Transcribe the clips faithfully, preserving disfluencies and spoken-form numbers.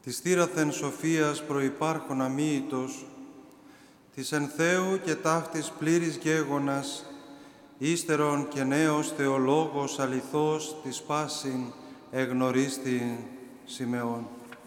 της θύραθεν σοφίας προϋπάρχων αμύητος, της εν Θεού και ταύτης πλήρης γέγονας, ύστερον και νέος θεολόγος αληθώς της πάσιν εγνωρίστη Σιμεών.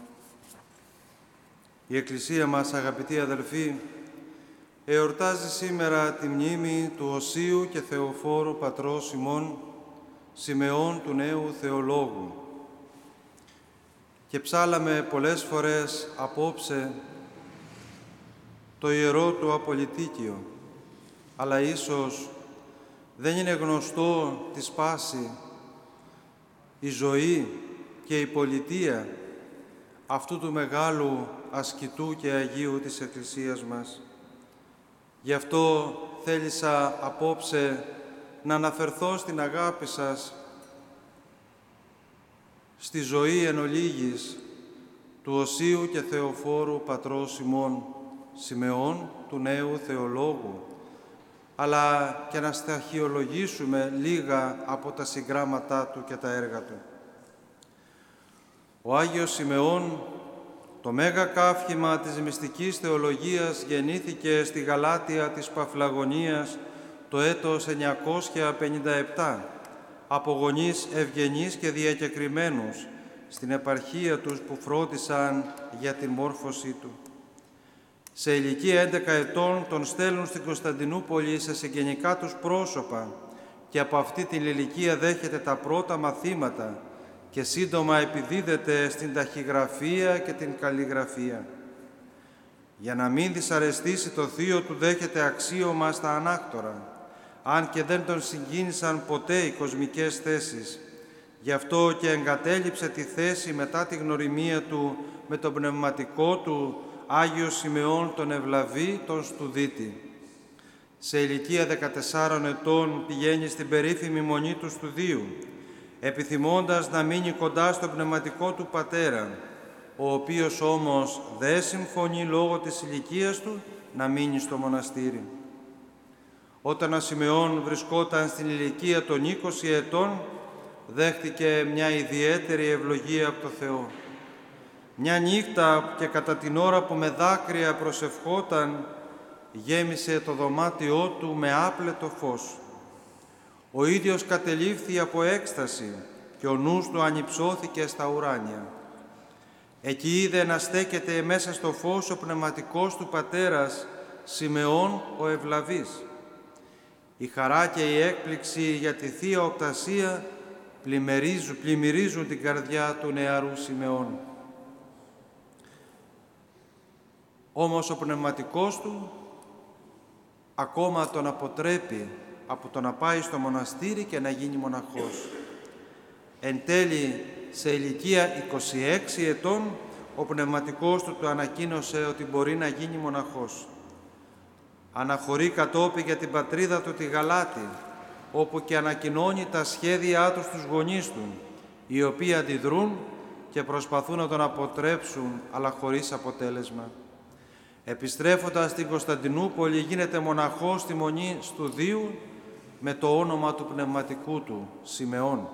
Η Εκκλησία μας, αγαπητοί αδελφοί, εορτάζει σήμερα τη μνήμη του Οσίου και Θεοφόρου πατρός ημών, Σιμεών του νέου θεολόγου. Και ψάλαμε πολλές φορές απόψε το ιερό του απολυτίκιο, αλλά ίσως δεν είναι γνωστό τη πάση, η ζωή και η πολιτεία αυτού του μεγάλου ασκητού και Αγίου της Εκκλησίας μας. Γι' αυτό θέλησα απόψε να αναφερθώ στην αγάπη σας, στη ζωή εν ολίγης του Οσίου και Θεοφόρου πατρός ημών, Σιμεών του νέου θεολόγου, αλλά και να σταχυολογήσουμε λίγα από τα συγγράμματά του και τα έργα του. Ο Άγιος Σιμεών, το μέγα καύχημα της μυστικής θεολογίας, γεννήθηκε στη Γαλάτια της Παφλαγωνίας το έτος εννιακόσια πενήντα επτά, από γονείς ευγενείς και διακεκριμένους, στην επαρχία τους που φρόντισαν για την μόρφωσή του. Σε ηλικία έντεκα ετών τον στέλνουν στην Κωνσταντινούπολη σε συγγενικά τους πρόσωπα και από αυτή την ηλικία δέχεται τα πρώτα μαθήματα και σύντομα επιδίδεται στην ταχυγραφία και την καλλιγραφία. Για να μην δυσαρεστήσει το θείο του δέχεται αξίωμα στα ανάκτορα, αν και δεν τον συγκίνησαν ποτέ οι κοσμικές θέσεις. Γι' αυτό και εγκατέλειψε τη θέση μετά τη γνωριμία του με τον πνευματικό του Άγιο Σιμεών τον Ευλαβή, τον Στουδίτη. Σε ηλικία δεκατεσσάρων ετών πηγαίνει στην περίφημη μονή του Στουδίου, επιθυμώντας να μείνει κοντά στον πνευματικό του πατέρα, ο οποίος όμως δεν συμφωνεί λόγω της ηλικίας του να μείνει στο μοναστήρι. Όταν ο Σιμεών βρισκόταν στην ηλικία των είκοσι ετών, δέχτηκε μια ιδιαίτερη ευλογία από το Θεό. Μια νύχτα και κατά την ώρα που με δάκρυα προσευχόταν, γέμισε το δωμάτιό του με άπλετο φως. Ο ίδιος κατελήφθη από έκσταση και ο νους του ανυψώθηκε στα ουράνια. Εκεί είδε να στέκεται μέσα στο φως ο πνευματικός του πατέρας, Σιμεών ο Ευλαβής. Η χαρά και η έκπληξη για τη Θεία Οπτασία πλημμυρίζουν την καρδιά του νεαρού Σιμεών. Όμως ο πνευματικός του ακόμα τον αποτρέπει από το να πάει στο μοναστήρι και να γίνει μοναχός. Εν τέλει, σε ηλικία είκοσι έξι ετών, ο πνευματικός του του ανακοίνωσε ότι μπορεί να γίνει μοναχός. Αναχωρεί κατόπι για την πατρίδα του τη Γαλάτη, όπου και ανακοινώνει τα σχέδιά του στους γονείς του, οι οποίοι αντιδρούν και προσπαθούν να τον αποτρέψουν, αλλά χωρίς αποτέλεσμα. Επιστρέφοντας στην Κωνσταντινούπολη, γίνεται μοναχός στη μονή Στουδίου με το όνομα του πνευματικού του, Σιμεών.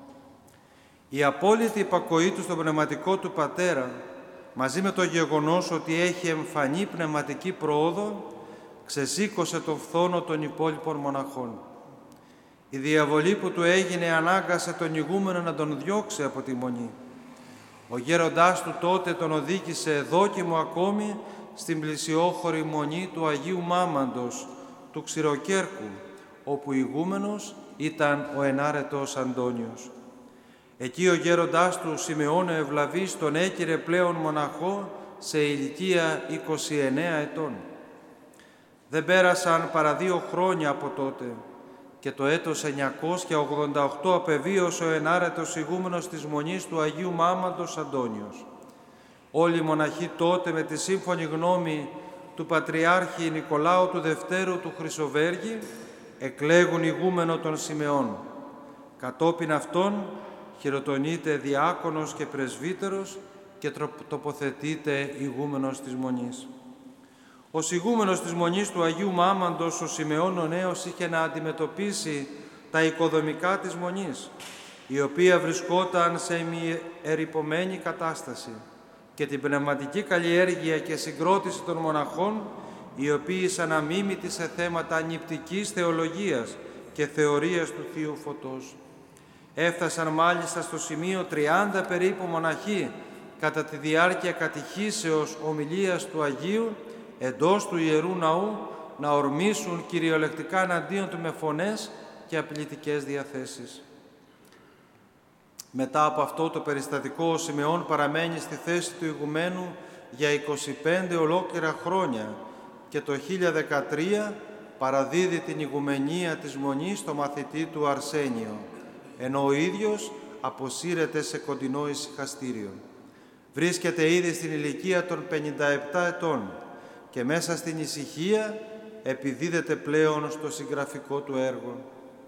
Η απόλυτη υπακοή του στον πνευματικό του πατέρα, μαζί με το γεγονός ότι έχει εμφανή πνευματική πρόοδο, ξεσήκωσε το φθόνο των υπόλοιπων μοναχών. Η διαβολή που του έγινε ανάγκασε τον ηγούμενο να τον διώξει από τη μονή. Ο γέροντάς του τότε τον οδήγησε δόκιμο ακόμη στην πλησιόχωρη μονή του Αγίου Μάμαντος, του Ξηροκέρκου, όπου ηγούμενος ήταν ο ενάρετος Αντώνιος. Εκεί ο γέροντάς του, Σιμεών ο Ευλαβής, τον έκυρε πλέον μοναχό σε ηλικία είκοσι εννέα ετών. Δεν πέρασαν παρά δύο χρόνια από τότε και το έτος εννιακόσια ογδόντα οκτώ απεβίωσε ο ενάρετος ηγούμενος της μονής του Αγίου Μάμαντος Αντώνιος. Όλοι οι μοναχοί τότε, με τη σύμφωνη γνώμη του Πατριάρχη Νικολάου του Δευτέρου του Χρυσοβέργη, εκλέγουν ηγούμενο των Σιμεών. Κατόπιν αυτών χειροτονείται διάκονος και πρεσβύτερος και τοποθετείται ηγούμενος της μονής. Ο ηγούμενος της μονής του Αγίου Μάμαντος, ο Σιμεών ο Νέος, είχε να αντιμετωπίσει τα οικοδομικά της μονής, η οποία βρισκόταν σε ημιερειπωμένη κατάσταση. και την πνευματική καλλιέργεια και συγκρότηση των μοναχών, οι οποίοι σαν αμίμητοι σε θέματα νηπτικής θεολογίας και θεωρίας του Θείου Φωτός. Έφτασαν μάλιστα στο σημείο τριάντα περίπου μοναχοί κατά τη διάρκεια κατηχήσεως ομιλίας του Αγίου εντός του Ιερού Ναού να ορμήσουν κυριολεκτικά εναντίον του με φωνές και απειλητικές διαθέσεις. Μετά από αυτό το περιστατικό, ο Σιμεών παραμένει στη θέση του ηγουμένου για είκοσι πέντε ολόκληρα χρόνια και το χίλια δεκατρία παραδίδει την ηγουμενία της Μονής στο μαθητή του Αρσένιο, ενώ ο ίδιος αποσύρεται σε κοντινό ησυχαστήριο. Βρίσκεται ήδη στην ηλικία των πενήντα επτά ετών και μέσα στην ησυχία επιδίδεται πλέον στο συγγραφικό του έργο.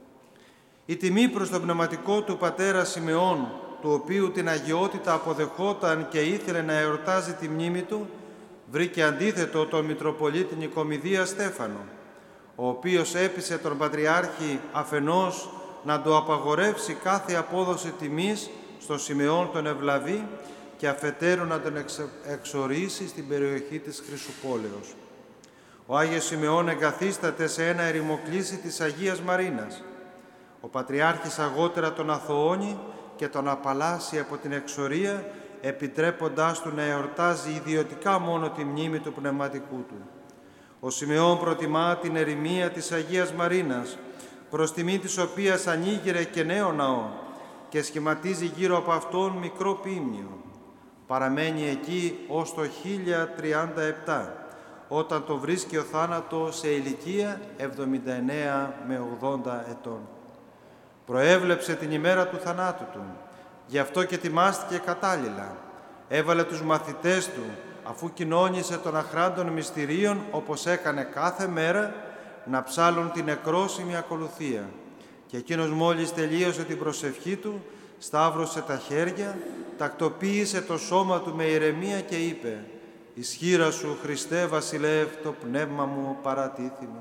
Η τιμή προς τον πνευματικό του πατέρα Σιμεών, του οποίου την αγιότητα αποδεχόταν και ήθελε να εορτάζει τη μνήμη του, βρήκε αντίθετο τον Μητροπολίτη Νικομηδία Στέφανο, ο οποίος έπεισε τον Πατριάρχη αφενός να του απαγορεύσει κάθε απόδοση τιμής στο Σιμεών τον Ευλαβή και αφετέρου να τον εξορίσει στην περιοχή της Χρυσουπόλεως. Ο Άγιος Σιμεών εγκαθίσταται σε ένα ερημοκλήσι της Αγίας Μαρίνας. Ο Πατριάρχης αργότερα τον αθωώνει και τον απαλλάσσει από την εξορία, επιτρέποντάς του να εορτάζει ιδιωτικά μόνο τη μνήμη του πνευματικού του. Ο Σιμεών προτιμά την ερημία της Αγίας Μαρίνας, προς τιμή της οποίας ανοίγειρε και νέο ναό και σχηματίζει γύρω από αυτόν μικρό ποίμνιο. Παραμένει εκεί ως το χίλια τριάντα επτά, όταν το βρίσκει ο θάνατος σε ηλικία εβδομήντα εννέα με ογδόντα ετών. Προέβλεψε την ημέρα του θανάτου του, γι' αυτό και τιμάστηκε κατάλληλα. Έβαλε τους μαθητές του, αφού κοινώνησε των αχράντων μυστηρίων, όπως έκανε κάθε μέρα, να ψάλουν την νεκρόσιμη ακολουθία. Και εκείνος μόλις τελείωσε την προσευχή του, σταύρωσε τα χέρια, τακτοποίησε το σώμα του με ηρεμία και είπε «Ισχύρα σου, Χριστέ Βασιλεύ, το πνεύμα μου παρατίθημη».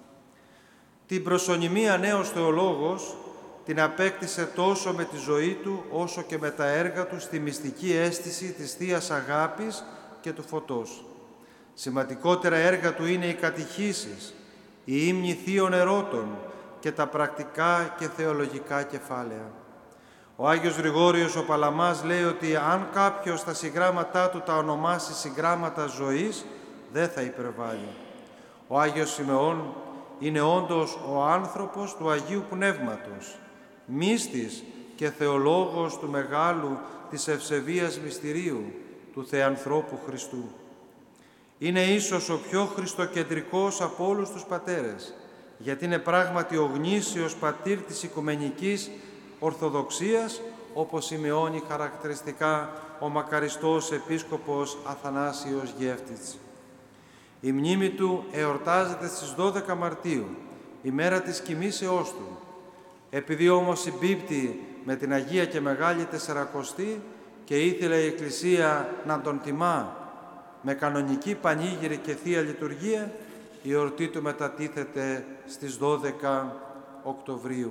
Την προσωνυμία νέος θεολόγος την απέκτησε τόσο με τη ζωή του, όσο και με τα έργα του στη μυστική αίσθηση της Θείας Αγάπης και του Φωτός. Σημαντικότερα έργα του είναι οι κατηχήσεις, οι ύμνοι θείων ερώτων και τα πρακτικά και θεολογικά κεφάλαια. Ο Άγιος Γρηγόριος ο Παλαμάς λέει ότι αν κάποιος τα συγγράμματά του τα ονομάσει συγγράμματα ζωής, δεν θα υπερβάλλει. Ο Άγιος Σιμεών είναι όντως ο άνθρωπος του Αγίου Πνεύματος, μύστης και θεολόγος του μεγάλου της ευσεβίας μυστηρίου, του Θεανθρώπου Χριστού. Είναι ίσως ο πιο χριστοκεντρικός από όλους τους πατέρες, γιατί είναι πράγματι ο γνήσιος πατήρ της Οικουμενικής Ορθοδοξίας, όπως σημειώνει χαρακτηριστικά ο μακαριστός Επίσκοπος Αθανάσιος Γεύτιτς. Η μνήμη του εορτάζεται στις δώδεκα Μαρτίου, ημέρα της κοιμήσεώς του. Επειδή όμως συμπίπτει με την Αγία και Μεγάλη Τεσσαρακοστή και ήθελε η Εκκλησία να τον τιμά με κανονική πανήγυρη και Θεία Λειτουργία, η εορτή του μετατίθεται στις δώδεκα Οκτωβρίου.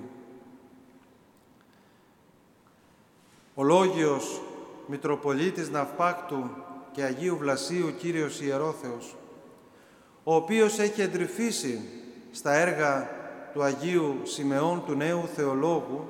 Ο Λόγιος Μητροπολίτης Ναυπάκτου και Αγίου Βλασίου Κύριος Ιερόθεος, ο οποίος έχει εντρυφήσει στα έργα του Αγίου Σιμεών του Νέου Θεολόγου,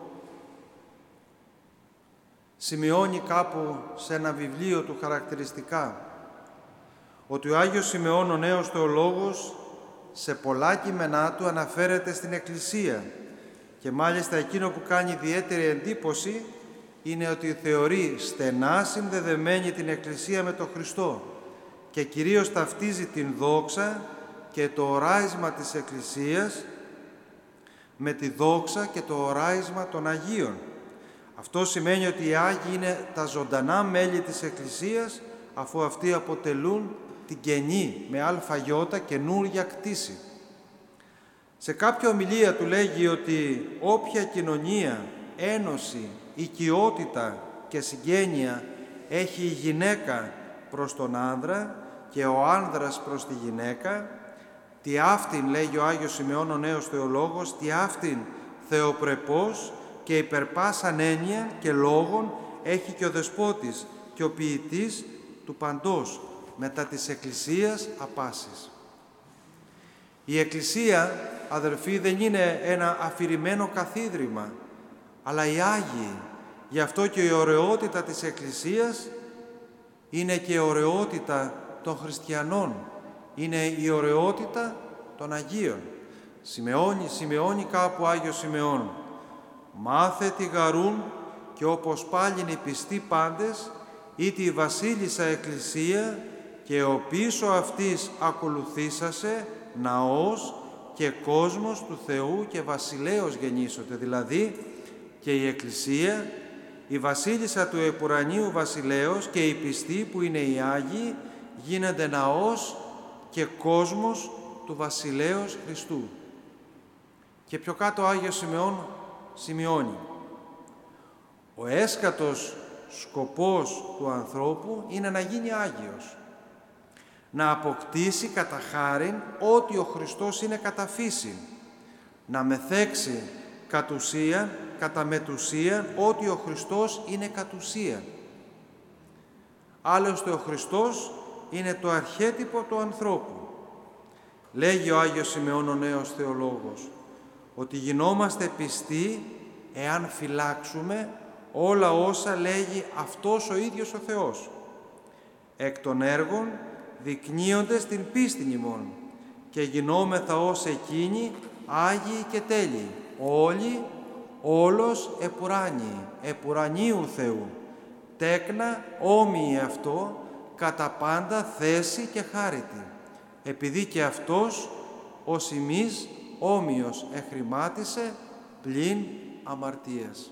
σημειώνει κάπου σε ένα βιβλίο του χαρακτηριστικά ότι ο Άγιος Σιμεών ο Νέος Θεολόγος σε πολλά κείμενά του αναφέρεται στην Εκκλησία και μάλιστα εκείνο που κάνει ιδιαίτερη εντύπωση είναι ότι θεωρεί στενά συνδεδεμένη την Εκκλησία με τον Χριστό και κυρίως ταυτίζει την δόξα και το οράισμα της Εκκλησίας με τη δόξα και το οράισμα των Αγίων. Αυτό σημαίνει ότι οι Άγιοι είναι τα ζωντανά μέλη της Εκκλησίας, αφού αυτοί αποτελούν την καινή, με αλφαγιώτα, καινούρια κτήση. Σε κάποια ομιλία του λέγει ότι όποια κοινωνία, ένωση, οικειότητα και συγγένεια έχει η γυναίκα προς τον άνδρα και ο άνδρας προς τη γυναίκα, τι αυτήν, λέγει ο Άγιος Σιμεών ο Νέος Θεολόγος, τι αυτήν θεοπρεπώς και υπερπάσαν έννοια και λόγων έχει και ο δεσπότης και ο ποιητής του παντός, μετά της Εκκλησίας απάσης. Η Εκκλησία, αδελφοί, δεν είναι ένα αφηρημένο καθίδρυμα, αλλά οι Άγιοι. Γι' αυτό και η ωραιότητα της Εκκλησίας είναι και η ωραιότητα των χριστιανών. Είναι η ωραιότητα των Αγίων. Σημεώνει, σημειώνει κάπου Άγιος Σημεών. «Μάθε τη γαρούν και όπως πάλιν οι πιστοί πάντες, ήτι η βασίλισσα Εκκλησία και ο πίσω αυτής ακολουθήσασε ναός και κόσμος του Θεού και βασιλέως γεννήσονται». Δηλαδή και η Εκκλησία, η βασίλισσα του επουρανίου βασιλέως και οι πιστοί που είναι οι Άγιοι γίνονται ναός και κόσμος του βασιλέως Χριστού. Και πιο κάτω ο Άγιος Σημεών σημειώνει: ο έσκατος σκοπός του ανθρώπου είναι να γίνει Άγιος, να αποκτήσει κατά χάριν ότι ο Χριστός είναι κατά φύση, να μεθέξει κατ' ουσίαν, κατά μετουσίαν, ότι ο Χριστός είναι κατ' ουσίαν. Άλλωστε ο Χριστός είναι το αρχέτυπο του ανθρώπου. Λέγει ο Άγιος Σημεών ο νέος θεολόγος ότι γινόμαστε πιστοί εάν φυλάξουμε όλα όσα λέγει αυτός ο ίδιος ο Θεός. Εκ των έργων δεικνύονται στην πίστην ημών και γινόμεθα ως εκείνοι Άγιοι και τέλειοι, όλοι, όλος επουράνιοι, επουρανίου Θεού, τέκνα όμοιοι αυτό, κατά πάντα θέση και χάρητη, επειδή και αυτός ως ημείς όμοιος εχρημάτισε πλην αμαρτίας.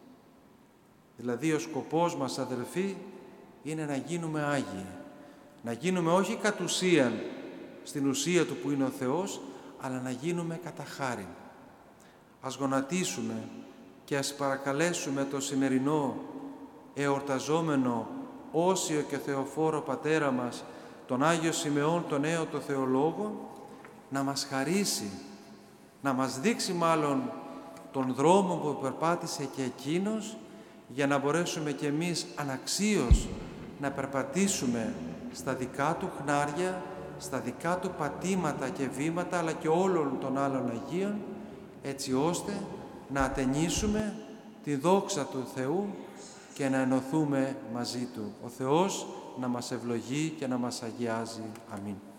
Δηλαδή ο σκοπός μας, αδελφοί, είναι να γίνουμε Άγιοι. Να γίνουμε όχι κατ' ουσίαν στην ουσία του που είναι ο Θεός, αλλά να γίνουμε κατά χάριν. Ας γονατίσουμε και ας παρακαλέσουμε το σημερινό εορταζόμενο όσιο και θεοφόρο πατέρα μας, τον Άγιο Σημεών, τον νέο το θεολόγο, να μας χαρίσει, να μας δείξει μάλλον τον δρόμο που περπάτησε και εκείνος, για να μπορέσουμε κι εμείς αναξίως να περπατήσουμε στα δικά του χνάρια, στα δικά του πατήματα και βήματα, αλλά και όλων των άλλων Αγίων, έτσι ώστε να ατενίσουμε τη δόξα του Θεού και να ενωθούμε μαζί Του. Ο Θεός να μας ευλογεί και να μας αγιάζει. Αμήν.